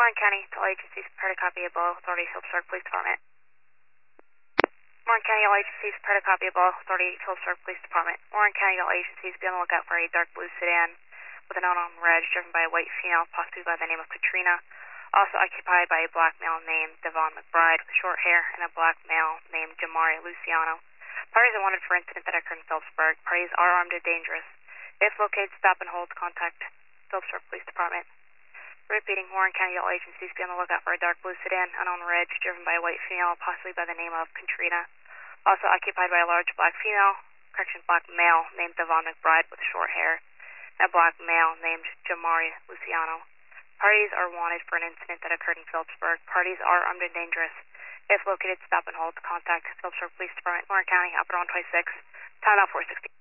Warren County, to all agencies, prepare to copy a below authority, Phillipsburg Police Department. Warren County, all agencies, prepare to copy a below authority, Phillipsburg Police Department. Warren County, all agencies, be on the lookout for a dark blue sedan with an unknown reg driven by a white female, possibly by the name of Katrina, also occupied by a black male named Devon McBride with short hair and a black male named Jamari Luciano. Parties are wanted for incident that occurred in Phillipsburg. Parties are armed and dangerous. If located, stop and hold, contact Phillipsburg Police Department. Repeating, Warren County, all agencies, be on the lookout for a dark blue sedan, unknown reg, driven by a white female, possibly by the name of Katrina, also occupied by a large black male named Devon McBride with short hair, and a black male named Jamari Luciano. Parties are wanted for an incident that occurred in Phillipsburg. Parties are armed and dangerous. If located, stop and hold, contact Phillipsburg Police Department, Warren County, Operator 126, timeout 460.